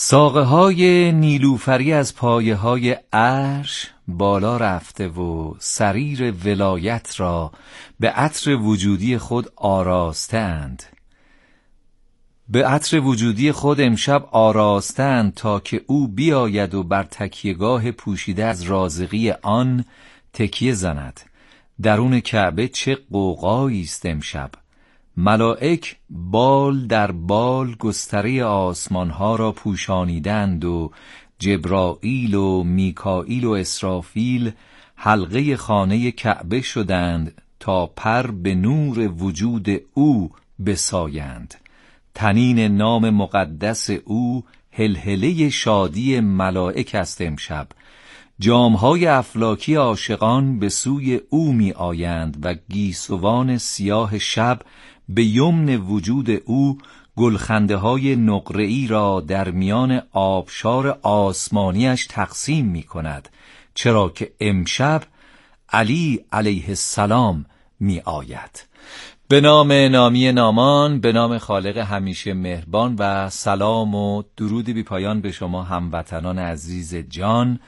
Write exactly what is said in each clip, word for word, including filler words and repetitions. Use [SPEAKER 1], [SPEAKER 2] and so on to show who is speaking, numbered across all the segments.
[SPEAKER 1] ساقه های نیلوفری از پایه های عرش بالا رفته و سریر ولایت را به عطر وجودی خود آراستند. به عطر وجودی خود امشب آراستند تا که او بیاید و بر تکیهگاه پوشیده از رازقی آن تکیه زند. درون کعبه چه غوغایی است امشب. ملائک بال در بال گستره آسمان ها را پوشانیدند و جبرائیل و میکائیل و اسرافیل حلقه خانه کعبه شدند تا پر به نور وجود او بسایند. تنین نام مقدس او هلهله شادی ملائک است امشب. جامهای افلاکی عاشقان به سوی او می آیند و گیسوان سیاه شب به یمن وجود او گلخنده های نقره‌ای را در میان آبشار آسمانیش تقسیم می کند، چرا که امشب علی علیه السلام می آید. به نام نامی نامان، به نام خالق همیشه مهربان و سلام و درود بی پایان به شما هموطنان عزیز جان.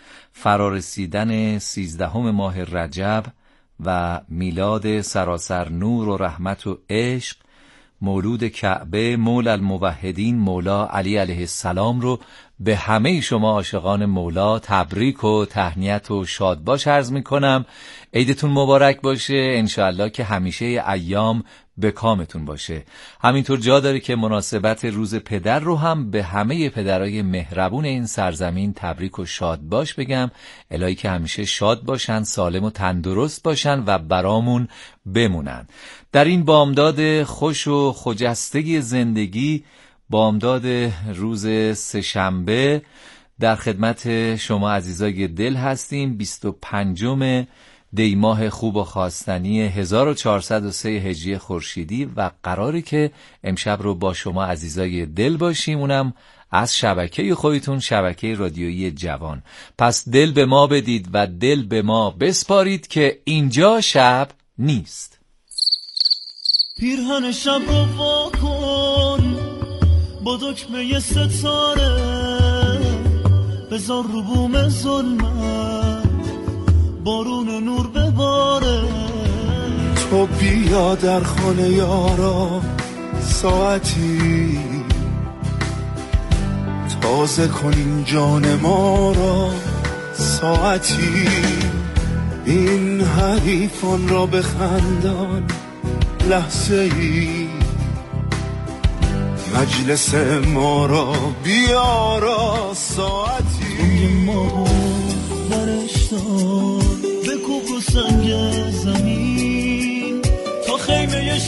[SPEAKER 1] فرارسیدن سیزدهم ماه رجب و میلاد سراسر نور و رحمت و عشق، مولود کعبه مولا الموحدین مولا علی علیه السلام رو به همه شما عاشقان مولا تبریک و تهنیت و شادباش عرض می کنم. عیدتون مبارک باشه، انشاءالله که همیشه ایام به کامتون باشه. همینطور جا داره که مناسبت روز پدر رو هم به همه پدرای مهربون این سرزمین تبریک و شادباش بگم. الهی که همیشه شاد باشن، سالم و تندرست باشن و برامون بمونن. در این بامداد خوش و خجسته زندگی، بامداد روز سه‌شنبه، در خدمت شما عزیزای دل هستیم. بیست و پنجم دی ماه خوب و خواستنی هزار و چهارصد و سه هجری خورشیدی و قراره که امشب رو با شما عزیزای دل باشیم، اونم از شبکه خودتون، شبکه رادیویی جوان. پس دل به ما بدید و دل به ما بسپارید که اینجا شب نیست.
[SPEAKER 2] پیرهن شب رو وا کن با دکمه ستاره، بذار رو بوم ظلمت بارون نور بباره.
[SPEAKER 3] تو بیا در خانه یارا ساعتی، تازه کنیم جان ما را ساعتی. این حریفان را بخندان لحظه ای، مجلس ما را بیارا ساعتی.
[SPEAKER 2] توی ما برشتار به کوک و سنگ زمین تا خیمه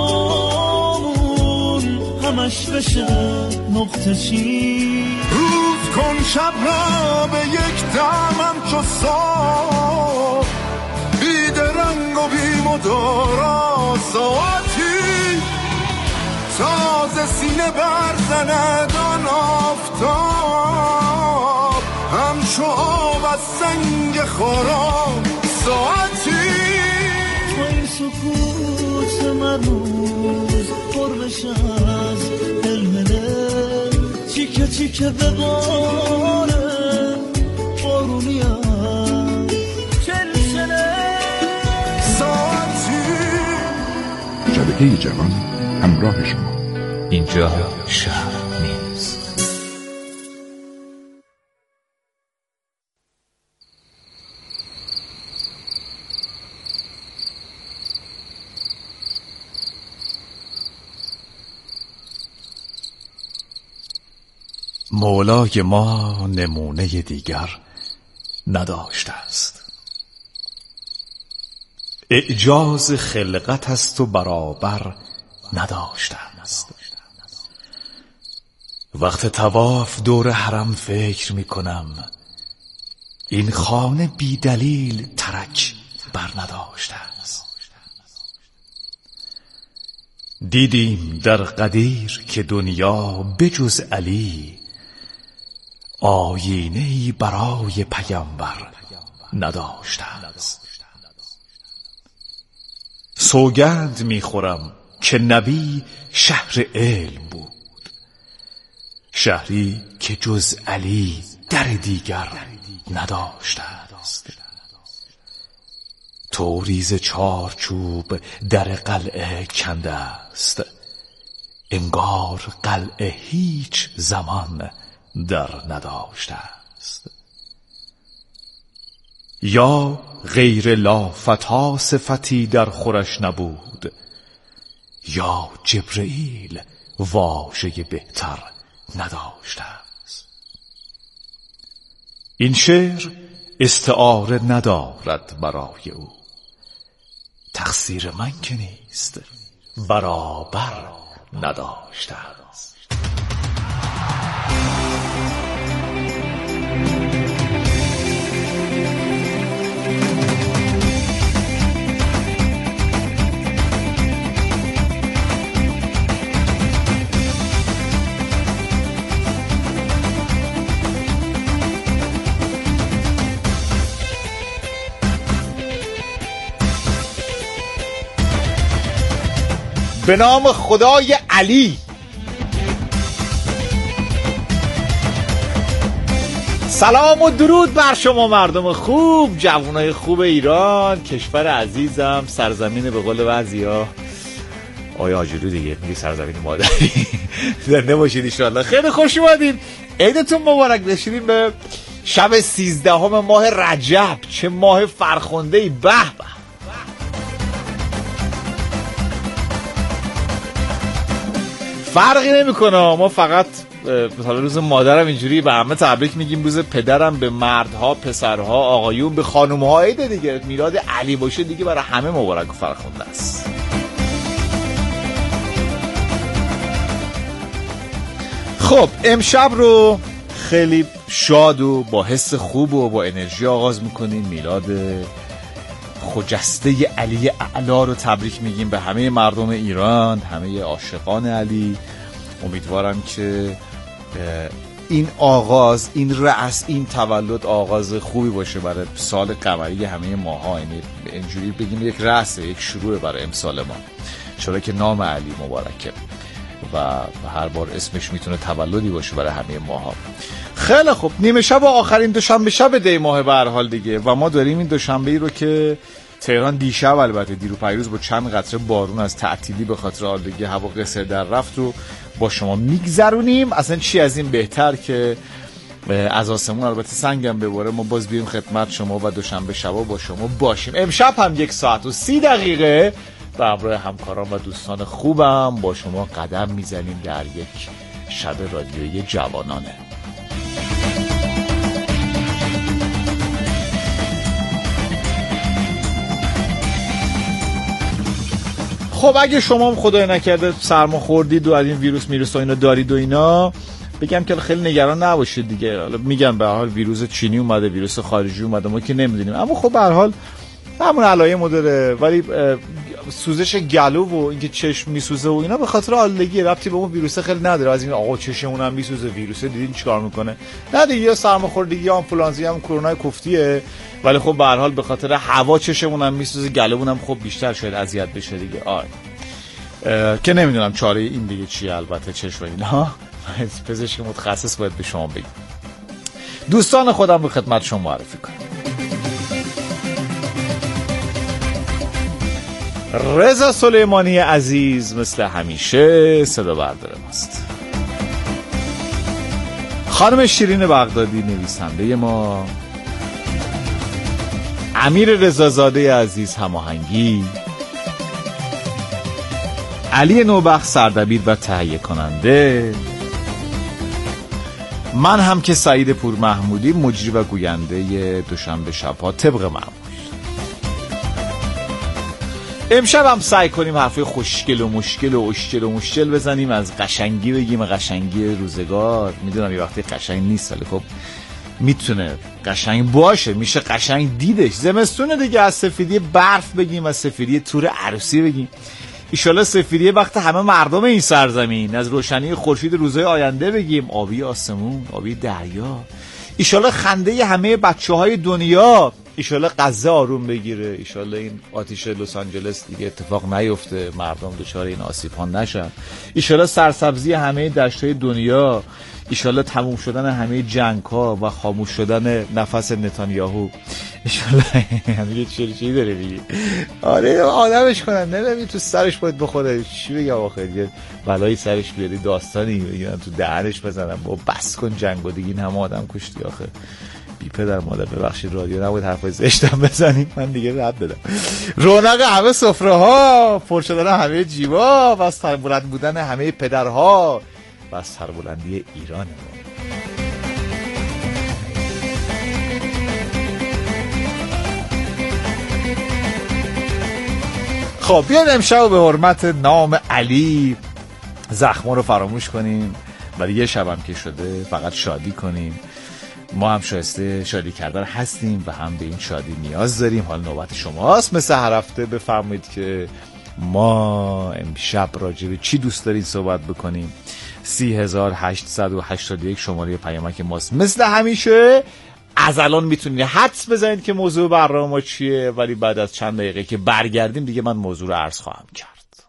[SPEAKER 2] شبامون همش بشه نقطه چین.
[SPEAKER 3] روز کن شب را به یک دمم چو صبح، بی درنگ و بی مدارا ساعتی. تازه سینه برزند آن آفتاب، همچو آب از سنگ خارا ساعتی.
[SPEAKER 2] تو این سکوت مرموز پر بشه از هلهله، چیکه چیکه بباره بارونی هم چلچله
[SPEAKER 3] ساعتی.
[SPEAKER 4] شبکه جوان همراه شما.
[SPEAKER 1] اینجا شب نیست.
[SPEAKER 5] مولای ما نمونه دیگر نداشته است. اعجاز خلقت است و برابر نداشته است. وقت طواف دور حرم فکر می کنم این خانه بی دلیل ترک بر نداشته است. دیدیم در قدیر که دنیا بجز علی آیینه‌ای برای پیامبر نداشته است. سوگند میخورم که نبی شهر علم بود، شهری که جز علی در دیگر نداشته است. توریز چارچوب در قلعه کنده است، انگار قلعه هیچ زمان در نداشته است. یا غیر لافتا صفتی در خورش نبود، یا جبرئیل واژه بهتر نداشته است. این شعر استعاره ندارد برای او، تقصیر من که نیست، برابر نداشته است. به نام خدای علی. سلام و درود بر شما مردم خوب، جوانای خوب ایران، کشور عزیزم، سرزمین به قول بعضیا آیا آجلو دیگه میگه سرزمین مادری. زنده باشید ان شاءالله. خیلی خوش اومدید، عیدتون مبارک. رسیدیم به شب سیزدهم ماه رجب. چه ماه فرخنده‌ای، به به. فرقی نمیکنه، ما فقط مثلا روز مادرم اینجوری به همه تبریک میگیم، روز پدرم به مردها، پسرها، آقایون، به خانومها عید دیگه. میلاد علی باشه دیگه برای همه مبارک و فرخنده است. خب امشب رو خیلی شاد و با حس خوب و با انرژی آغاز میکنیم. میلاد خجسته علی اعلی رو تبریک میگیم به همه مردم ایران، همه عاشقان علی. امیدوارم که این آغاز، این رأس، این تولد آغاز خوبی باشه برای سال قمری همه ماها. یعنی اینجوری بگیم یک رأسه، یک شروع برای امسال ما، چرا که نام علی مبارکه و هر بار اسمش میتونه تولدی باشه برای همه ماها. خیلی خوب، نیمه شب و آخرین دوشنبه شب دی ماه به هر حال دیگه، و ما داریم این دوشنبه ای رو که تهران دیشب، البته دیرو پیروز، با چند قطره بارون از تعطیلی به خاطر آلودگی هوا قصر در رفت رو با شما میگذرونیم. اصلا چی از این بهتر که از آسمون البته سنگم بباره، ما باز بیریم خدمت شما و دوشنبه شبا با شما باشیم. امشب هم یک ساعت و سی دقیقه به همراه همکاران و دوستان خوبم با شما قدم میزنیم در یک شب رادیویی جوانانه. خب اگه شما هم خدای نکرده سرما خوردید و از این ویروس میرس و اینا دارید و اینا، بگم که خیلی نگران نباشید دیگه. حالا میگم به هر حال ویروس چینی اومده، ویروس خارجی اومده، ما که نمیدونیم، اما خب به هر حال همون علائم داره. ولی سوزش گلو و اینکه چشم میسوزه و اینا به خاطر آلودگی، ربطی به اون ویروس خیلی نداره. از این آقا چشمون هم میسوزه، ویروس دیدین چیکار میکنه؟ نه دیگه، یا سرماخوردگی یا آنفولانزا هم کرونا کفتیه. ولی خب به هر حال به خاطر هوا چشمون هم میسوزه، گلومون هم خب بیشتر شاید اذیت بشه دیگه. آره که نمیدونم چاره این دیگه چیه. البته چشم اینا پزشک متخصص باید به شما بگه. دوستان خودم رو خدمت شما معرفی کنم. رضا سلیمانی عزیز مثل همیشه صدا بردار ماست. خانم شیرین بغدادی نویسنده ما، امیر رضازاده عزیز هماهنگی، علی نوبخت سردبیر و تهیه کننده، من هم که سعید پور محمودی مجری و گوینده دوشنبه شب‌ها طبق معمول. امشب هم سعی کنیم حرفای خوشگل و مشکل و اشکل و مشکل بزنیم، از قشنگی بگیم، قشنگی روزگار. میدونم یه وقتی قشنگ نیست، ولی خب میتونه قشنگ باشه، میشه قشنگ دیدش. زمستون دیگه از سفیدی برف بگیم، از سفیدی تور عروسی بگیم. ایشالا سفیدی وقت همه مردم این سرزمین، از روشنی خورشید روزهای آینده بگیم، آبی آسمون، آبی دریا. ایشالا خنده همه بچه های دنیا ایشالله غزه آروم بگیره، ایشالله این آتیش لس آنجلس دیگه اتفاق نیفته، مردم دچار این آسیب ها نشن، ایشالله سرسبزی همه دشت‌های دنیا، ایشالله تموم شدن همه جنگ ها و خاموش شدن نفس نتانیاهو، ایشالله همه چیزی چی داره دیگه. آره آدمش کنن، نمیدونی تو سرش باید بخوره، چی بگم آخه یه بلایی سرش بیاری داستانی بگیرن تو دهنش بزنن با بس کن جنگو دیگه، این همه آدم کشتی آخه. بی پدر مادر ببخشید رادیو نبود حرفای زشتم بزنیم، من دیگه رد بدم. رونق همه سفره ها، پر شدن همه جیبا و سربلند بودن همه پدرها و سربلندی ایران ما. خب بیاین امشب به حرمت نام علی زخما رو فراموش کنیم، ولی یه شبم که شده فقط شادی کنیم. ما هم شایسته شادی کردن هستیم و هم به این شادی نیاز داریم. حالا نوبت شماست مثل هر هفته بفرمایید که ما امشب راجع به چی دوست دارین صحبت بکنیم. سی هزار هشتصد و هشتاد و یک شماره پیامک ماست. مثل همیشه از الان میتونید حدس بزنید که موضوع برنامه ما چیه، ولی بعد از چند دقیقه که برگردیم دیگه من موضوع رو عرض خواهم کرد.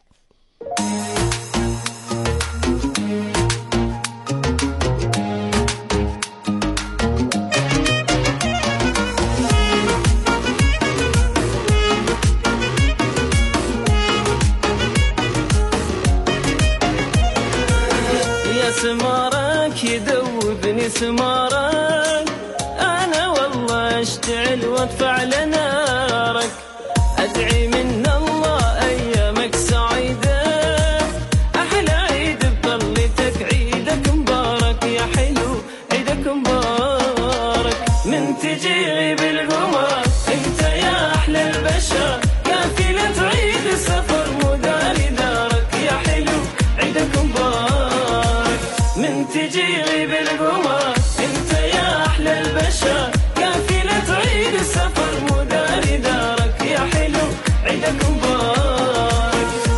[SPEAKER 2] سمارك يدوبني سمارك، أنا والله أشتعل وادفع لنارك، أدعي من الله أيامك سعيدة، أحلى عيد بطلتك عيدك مبارك يا حلو عيدك مبارك، من تجي غيب القمر انت يا أحلى البشر، كافلة عيد السفر مداري دارك يا حلو عيدك مبارك، من تجي غيب القمر انت يا احلى البشر، كافلة عيد السفر مداري دارك يا حلو عيدك مبارك.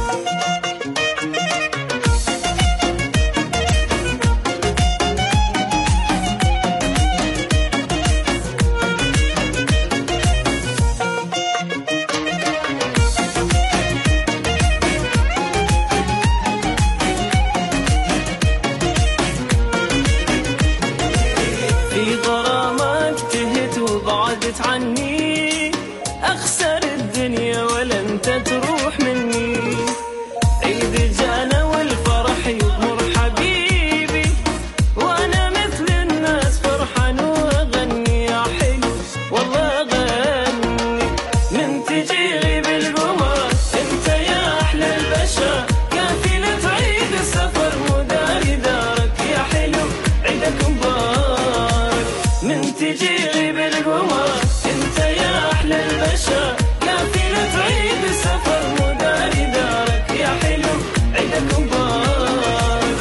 [SPEAKER 2] عني أخسر الدنيا ولا أنت تروح مني، عيد جانا والفرح يغمر حبيبي، وأنا مثل الناس فرحان وأغني يا حلو والله أغني، من تجي غيب القمر أنت يا أحلى البشر، كافلة عيد السفر مداري دارك يا حلو عيدك مبارك، من تجي غيب القمر انت يا احلى البشر، كافلة عيد السفر مداري دارك يا حلو عيدك مبارك.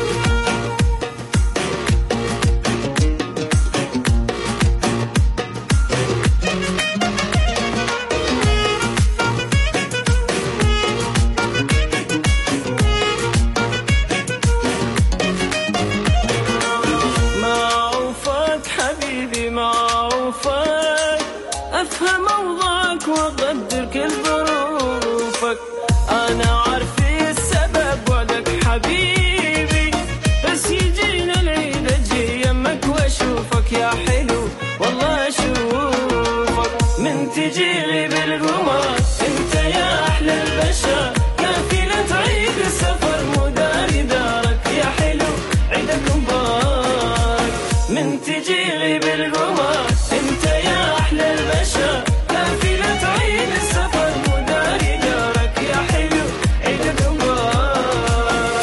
[SPEAKER 2] معروفك حبيبي معروفك، أفهم أوضاعك وأقدر كل ظروفك، أنا عارف السبب وعدك حبيبي، بس يجينا العيد أجي يمك وأشوفك يا حلو والله أشوفك، من تجي غيب القمر أنت يا أحلى البشر، كافلة عيد السفر مداري دارك يا حلو عيدك مبارك، من تجي غيب القمر انت يا احلى البشر، كافلة عيد السفر مداري دارك يا حلو عيدك مبارك.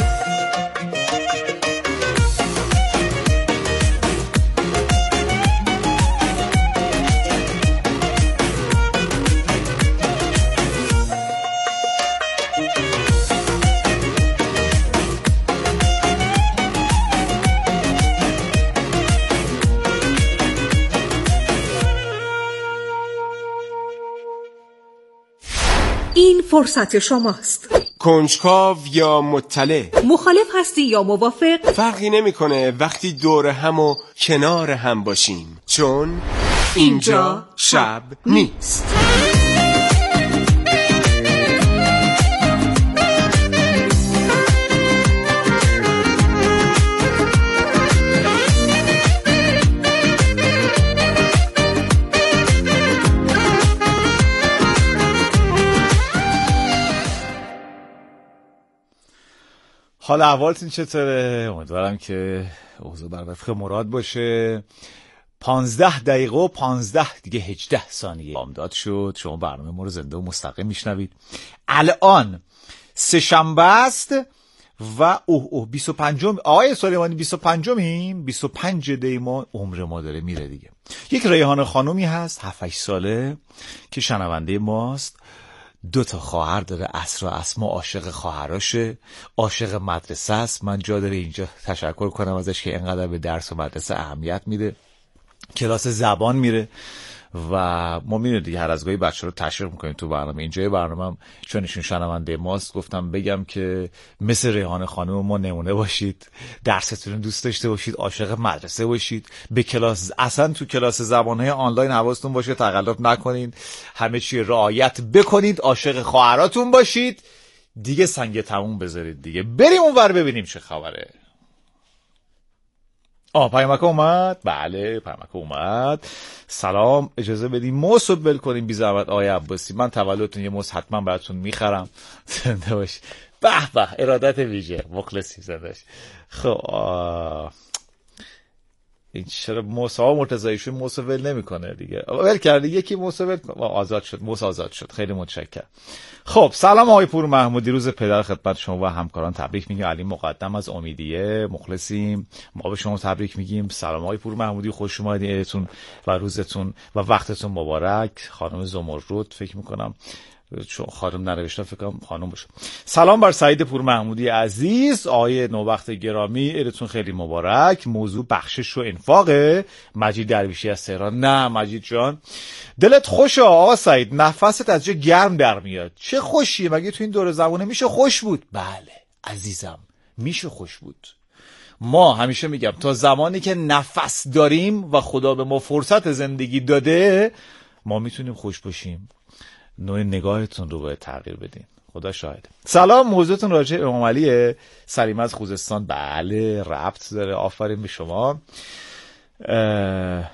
[SPEAKER 6] این فرصت شماست.
[SPEAKER 7] کنجکاو یا مطلع،
[SPEAKER 6] مخالف هستی یا موافق،
[SPEAKER 7] فرقی نمیکنه وقتی دور هم و کنار هم باشیم، چون اینجا شب نیست.
[SPEAKER 5] حال احوالتون چطوره؟ امیدوارم که اوضاع بر وفق مراد باشه. پانزده دقیقه و پانزده دیگه هجده ثانیه بامداد شد. شما برنامه ما رو زنده و مستقیم میشنوید. الان سه شنبه است و اوه اوه بیست و پنجم آقای سلیمانی بیست و پنجمیم بیست و پنج دی ما عمر ما داره میره دیگه. یک ریحانه خانومی هست هفت هشت ساله که شنونده ماست. دو تا خواهر داره، اسرا اسما عاشق خواهراشه، عاشق مدرسه است. من جا داره اینجا تشکر کنم ازش که اینقدر به درس و مدرسه اهمیت میده. کلاس زبان میره و ما میره دیگه هر از گاهی بچه رو تشویق میکنیم تو برنامه. اینجای برنامه چون ایشون شنونده ماست گفتم بگم که مثل ریحانه خانم ما نمونه باشید، درستون دوست داشته باشید، عاشق مدرسه باشید، به کلاس اصلا تو کلاس زبانهای آنلاین حواستون باشه تقلب نکنید، همه چی رعایت بکنید، عاشق خواهراتون باشید دیگه. سنگ تموم بذارید دیگه. بریم اونور ببینیم چه خبره. آه پیامک اومد؟ بله پیامک اومد. سلام، اجازه بدیم موس رو بل کنیم بی زحمت آقای عباسی. من تولدتون یه موس حتما براتون میخرم. زنده باش. به به، ارادت ویژه، مخلصی، زنده باش. خب این چرا موس ها مرتضیشون موس ول نمیکنه دیگه؟ ول کردی یکی موس ول آزاد شد. موس آزاد شد. خیلی متشکرم. خب سلام آقای پور محمودی، روز پدر خدمت شما و همکاران تبریک میگیم. علی مقدم از امیدیه، مخلصیم. ما به شما تبریک میگیم. سلام آقای پور محمودی، خوش اومدید. عیدتون و روزتون و وقتتون مبارک. خانم زمرد فکر میکنم چون خانم ننوشتم فکر کنم خانم باشه. سلام بر سعید پور محمودی عزیز. آقای نوبخت گرامی، عیدتون خیلی مبارک. موضوع بخشش و انفاقه. مجید درویشی از تهران. نه مجید جان دلت خوشه آقا سعید، نفست از جا گرم در میاد. چه خوشیه مگه تو این دور زمانه میشه خوش بود؟ بله عزیزم میشه خوش بود. ما همیشه میگم تا زمانی که نفس داریم و خدا به ما فرصت زندگی داده ما میتونیم خوش باشیم. نوع نگاهتون رو باید تغییر بدین. خدا شاهد. سلام، موضوعتون راجع امام علیه سلیمه از خوزستان. بله ربط داره. آفرین به شما. اه...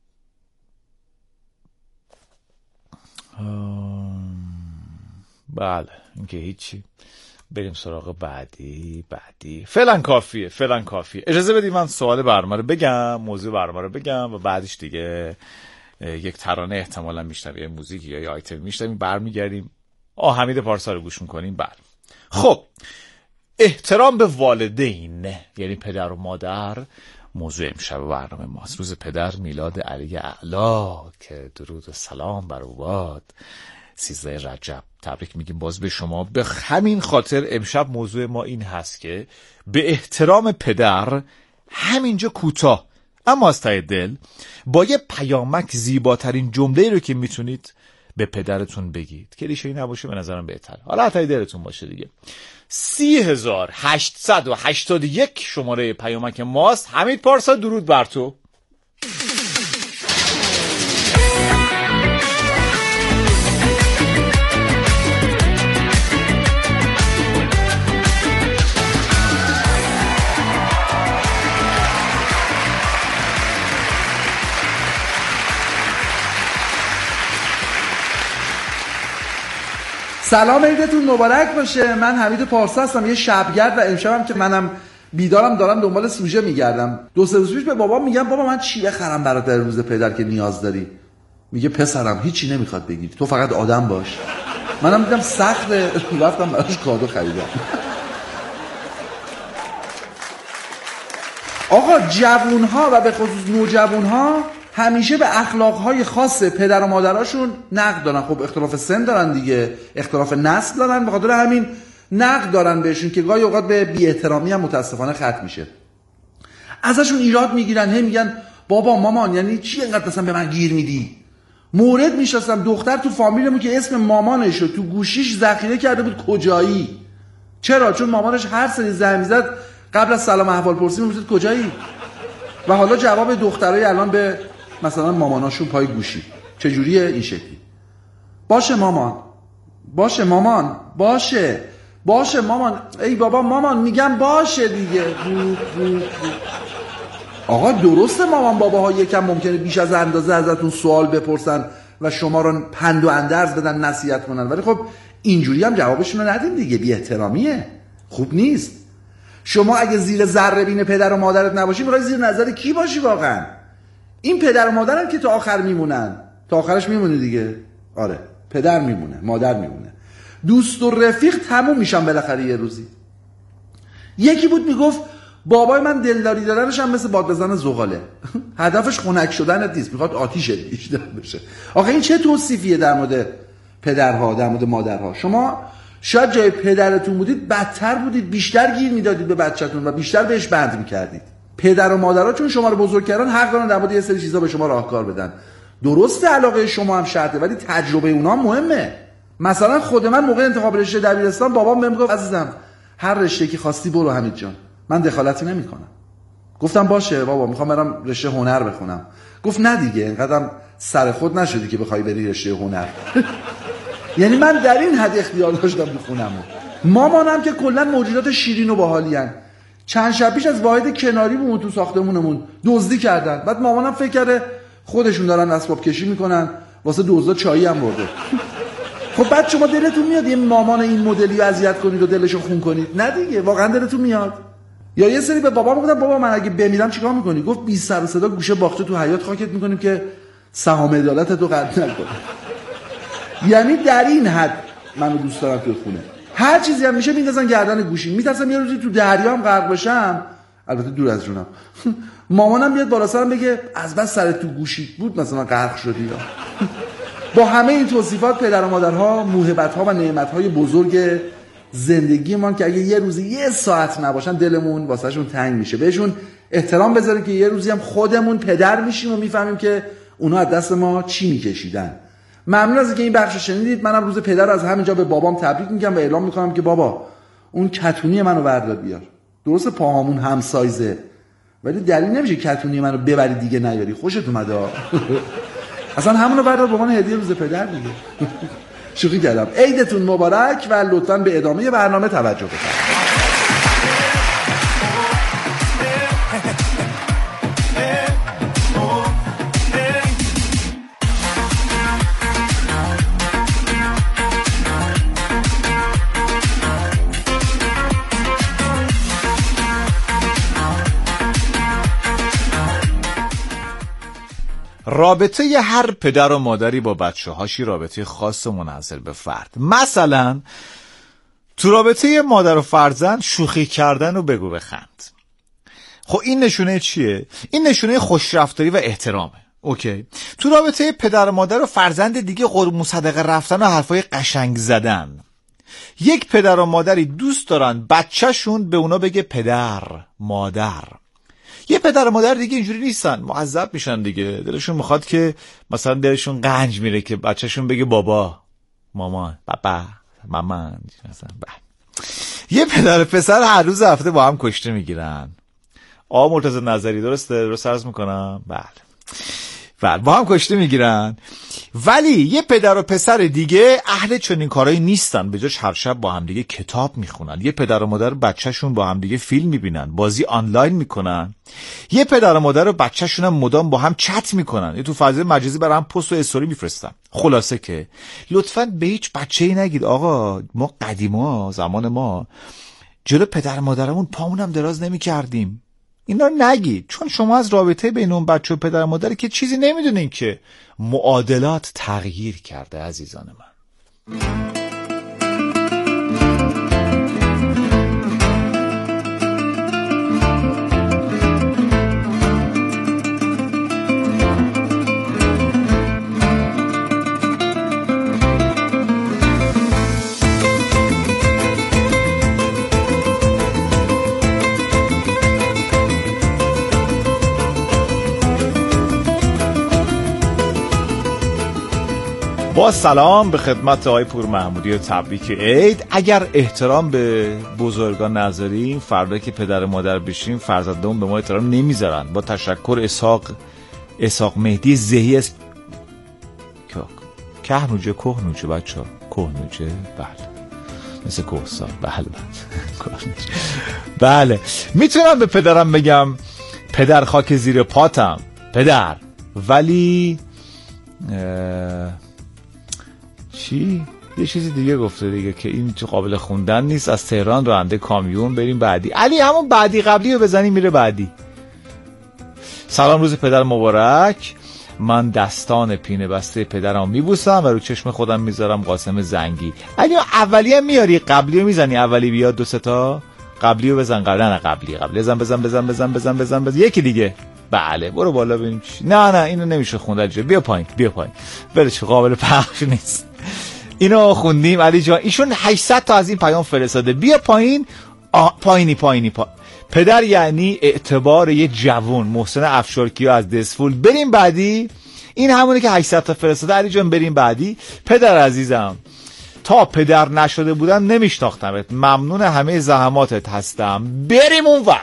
[SPEAKER 5] بله این که هیچی. بریم سراغ بعدی. بعدی فعلا کافیه. فعلا کافیه. اجازه بدید من سوال برنامه رو بگم، موضوع برنامه رو بگم و بعدش دیگه یک ترانه احتمالا میشنویم، یا موزیک یا یه آیتم میشنویم، برمیگردیم. آه حمید پارسا رو گوش میکنیم. بله خب احترام به والدین یعنی پدر و مادر موضوع امشب برنامه ماست. روز پدر، میلاد علی اعلی که درود و سلام بر او باد. سیزده رجب تبریک میگیم باز به شما. به همین خاطر امشب موضوع ما این هست که به احترام پدر، همینجا کوتاه اما از ته دل، با یه پیامک زیباترین جمله‌ای رو که میتونید به پدرتون بگید. کلیشه‌ای نباشه به نظرم بهتره. حالا ته دلتون باشه دیگه. سی هزار هشتصد و هشتاد و یک شماره پیامک ماست. حمید پارسا درود بر تو.
[SPEAKER 8] سلام، عیدتون مبارک باشه. من حمید پارسا هستم، یه شبگرد و امشبم که منم بیدارم دارم دنبال سوژه میگردم. دو سه روز پیش به بابام میگم بابا من چیه خرم برات در روز پدر که نیاز داری؟ میگه پسرم هیچی نمیخواد بگیری، تو فقط آدم باش. منم دیدم سخته، رفتم براش کادو خریدم. آقا جوونها و به خصوص نوجوانها همیشه به اخلاقهای خاص پدر و مادراشون نقد دارن. خب اختلاف سن دارن دیگه، اختلاف نسل دارن، به خاطر همین نقد دارن بهشون که گاهی اوقات به بی‌احترامی هم متاسفانه ختم میشه. ازشون ایراد میگیرن، هی میگن بابا مامان یعنی چی اینقدر مثلا به من گیر میدی؟ مورد میشناسم دختر تو فامیلمون که اسم مامانش رو تو گوشیش ذخیره کرده بود کجایی. چرا؟ چون مامانش هر سری زنگ میزد قبل از سلام احوال پرسی میپرسید کجایی. و حالا جواب دخترای الان به مثلا ماماناشون پای گوشی. چجوریه؟ این شکلی. باشه مامان، باشه مامان، باشه باشه مامان، ای بابا مامان، میگم باشه دیگه. بو بو بو. آقا درسته مامان باباها یکم ممکنه بیش از اندازه ازتون سوال بپرسن و شما رو پند و اندرز بدن، نصیحت کنن، ولی خب اینجوری هم جوابشون رو ندین دیگه، بی احترامیه، خوب نیست. شما اگه زیر ذره بین پدر و مادرت نباشی، میخوای زیر نظر کی باشی واقعا؟ این پدر و مادرم که تا آخر میمونن، تا آخرش میمونه دیگه. آره پدر میمونه، مادر میمونه، دوست و رفیق تموم میشن بالاخره یه روزی. یکی بود میگفت بابای من دلداری دادنش هم مثل باد بزن زغاله، هدفش خنک شدنت نیست، میخواد آتیشت بیشتر بشه. آخه این چه توصیفیه در مورد پدرها، در مورد مادرها؟ شما شاید جای پدرتون بودید بدتر بودید، بیشتر گیر میدادید به بچه‌تون و بیشتر بهش بند میکردید. پدر و مادرها چون شما رو بزرگ کردن حق دارن در مورد یه سری چیزا به شما راهکار بدن. درسته علاقه شما هم شرطه، ولی تجربه اونها مهمه. مثلا خود من موقع انتخاب رشته دبیرستان بابام بهم گفت عزیزم هر رشته که خواستی برو حمید جان، من دخالتی نمیکنم. گفتم باشه بابا، میخوام برم رشته هنر بخونم. گفت نه دیگه، اینقدرم سر خود نشدی که بخوای بری رشته هنر. یعنی من در این حد اختیار داشتم بخونم. مامانم که کلا موجودات شیرین و باحالی ان. چند شب پیش از واحد کناری بود تو ساختمونمون دزدی کردن. بعد مامانم فکر کرده خودشون دارن اسباب کشی میکنن، واسه دزدا چایی هم برده. خب بعد شما دلتون میاد یه مامان این مدلی رو اذیت کنید و دلشو خون کنید؟ نه دیگه، واقعا دلتون میاد؟ یا یه سری به بابام گفتم بابا من اگه بمیرم چیکار میکنی؟ گفت بی سر و صدا گوشه باخته تو حیاط خاکت میکنیم که سهام عدالتتو قطع نکنه. یعنی در این حد منو دوست دارم تو خونه. هر چیزی هم میشه میندازن گردن گوشی. میترسم یه روزی تو دریا هم غرق بشم، البته دور از جونم، مامانم بیاد بالا سرم بگه از بس سرت تو گوشی بود مثلا غرق شدی. یا با همه این توصیفات پدر و مادرها موهبت‌ها و نعمت‌های بزرگ زندگی ما که اگه یه روزی یه ساعت نباشن دلمون واسهشون تنگ میشه. بهشون احترام بذاریم که یه روزی هم خودمون پدر میشیم و میفهمیم که اونها از دست ما چی میکشیدن. ممنون از اینکه این بخش رو شنیدید. منم روز پدر از همینجا به بابام تبریک میگم و اعلام میکنم که بابا اون کتونی منو بردار بیار. درست پاهامون هم سایزه، ولی دلیل نمیشه کتونی منو ببری دیگه نیاری. خوشت اومده؟ اصلا همونو بردار به عنوان هدیه روز پدر دیگه. شوخی کردم. عیدتون مبارک و لطفاً به ادامه برنامه توجه بفرمایید.
[SPEAKER 5] رابطه ی هر پدر و مادری با بچه هاشی رابطه خاص و منحصر به فرد. مثلا تو رابطه مادر و فرزند شوخی کردن و بگو بخند. خب این نشونه چیه؟ این نشونه خوشرفتاری و احترامه. اوکی. تو رابطه پدر و مادر و فرزند دیگه قربون صدقه رفتن و حرفای قشنگ زدن. یک پدر و مادری دوست دارن بچهشون به اونا بگه پدر، مادر. یه پدر و مادر دیگه اینجوری نیستن، معذب میشن دیگه. دلشون میخواد که مثلا دلشون قنج میره که بچهشون بگه بابا، مامان، بابا، مامان مثلا. یه پدر و پسر هر روز هفته با هم کشته میگیرن. آقا مرتضی نظری درسته؟ درست عرض میکنم؟ بله. بله با هم کشته میگیرن. ولی یه پدر و پسر دیگه اهل چنین کارایی نیستن، به جاش هر شب با هم دیگه کتاب میخونن. یه پدر و مادر بچه‌شون با هم دیگه فیلم میبینن، بازی آنلاین میکنن. یه پدر و مادر و بچه‌شون هم مدام با هم چت میکنن، یه تو فضای مجازی برای هم پست و استوری میفرستن. خلاصه که لطفاً به هیچ بچه‌ای نگید آقا ما قدیما زمان ما جلو پدر و مادرمون پامون هم دراز نمیکردیم. اینا نگید، چون شما از رابطه بین اون بچه و پدر و مادر که چیزی نمیدونین که معادلات تغییر کرده عزیزان من. با سلام به خدمت آقای پور محمودی و تبریک عید. اگر احترام به بزرگان نذاریم، فردا که پدر مادر بشیم فرزندمون به ما احترام نمیذارن. با تشکر اسحاق اسحاق مهدی زهی از کهنوجه کهنوجه بچه ها کهنوجه بله مثل کوهسار بله بله بله میتونم به پدرم بگم پدر خاک زیر پاتم پدر، ولی اه... چی؟ یه چیزی دیگه گفته دیگه که این تو قابل خوندن نیست. از تهران راننده کامیون بریم بعدی. علی همون بعدی قبلی رو بزنیم میره بعدی. سلام روز پدر مبارک. من دستان پینه بسته پدرم میبوسم و رو چشم خودم میذارم قاسم زنگی. علی اولی هم میاری قبلی رو میزنی اولی بیاد دو سه تا قبلی رو بزن قبل نه قبلی قبلی بزن بزن بزن بزن بزن بزن بزن یکی دیگه. بله برو بالا ببینیم چی. نه نه اینو نمیشه خوند. بیا پایین بیا پایین ولش قابل پخش نیست. اینو خوندیم علی جان. ایشون هشتصد تا از این پیام فرستاده. بیا پایین. پایینی پایینی پا. پدر یعنی اعتبار یه جوون. محسن افشارکیا از دسفول. بریم بعدی. این همونه که هشتصد تا فرستاده. علی جان بریم بعدی. پدر عزیزم تا پدر نشده بودم نمیشناختمت. ممنون همه زحماتت هستم. بریم اونور.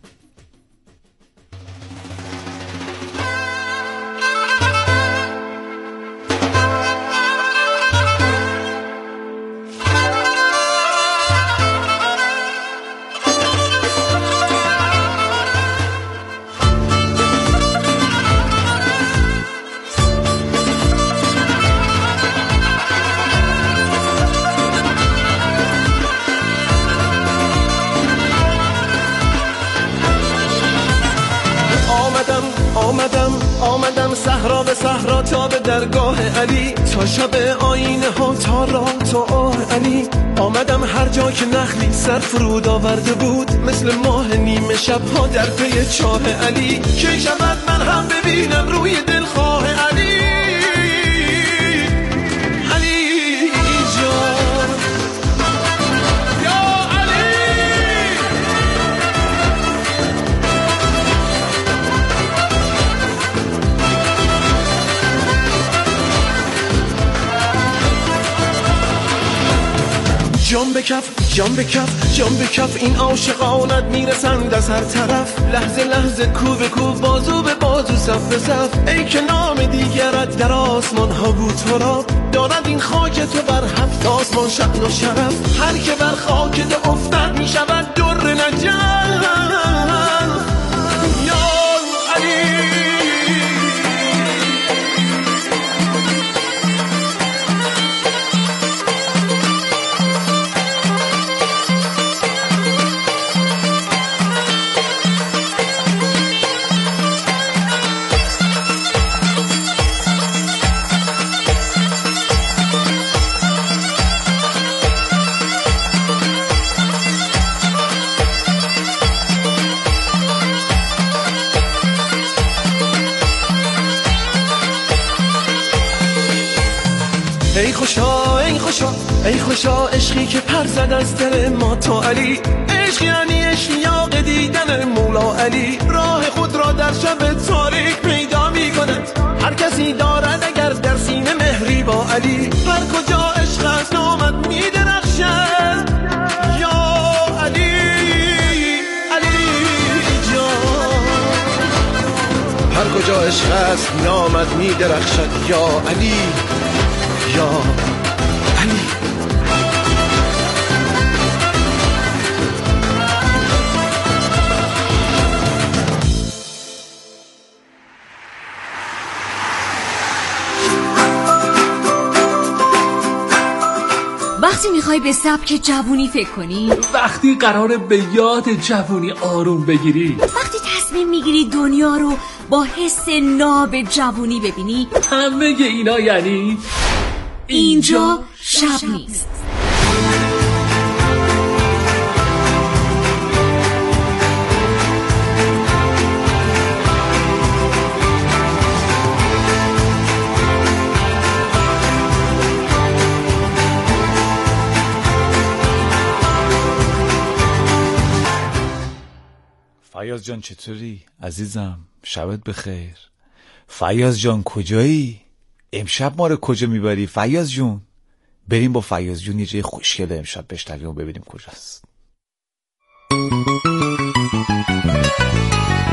[SPEAKER 2] صحرا به صحرا تا به درگاه علی، تا شب آینه ها تا راه تا آه علی. آمدم هر جا که نخلی سر فرود آورده بود، مثل ماه نیمه شب ها در پی چاه علی. که شود من هم ببینم روی دلخواه علی. علی جان یا علی. جان به کف جان به کف جان به کف این عاشقانت میرسند از هر طرف. لحظه لحظه کو به کو بازو به بازو صف به صف. ای که نام دیگرت در آسمان ها بود تو را، دارد این خاک تو بر هفت آسمان شأن و شرف. هر که بر خاک تو افتد میشود در نجات. یا علی ای خوشا ای خوشا ای خوشا عشقی که پر زد از دل ما تو علی. عشق یعنی اشتیاق دیدن مولا علی. راه خود را در شب تاریک پیدا می کند هر کسی دارد اگر در سینه مهری با علی. هر کجا عشق است نامت می درخشد یا علی. علی جان هر کجا عشق است نامت می درخشد یا علی یا علی.
[SPEAKER 9] وقتی میخوای به سبک جوونی فکر کنی،
[SPEAKER 10] وقتی قراره به یاد جوونی آروم بگیری،
[SPEAKER 9] وقتی تصمیم میگیری دنیا رو با حس ناب جوونی ببینی،
[SPEAKER 10] همه اینا یعنی
[SPEAKER 9] اینجا شب نیست.
[SPEAKER 5] فیاض جان چطوری عزیزم؟ شبت بخیر. فیاض جان کجایی؟ امشب ما رو کجا میبری فیاض جون؟ بریم با فیاض جون یه جای خوشگله امشب بشنویم و ببینیم کجاست.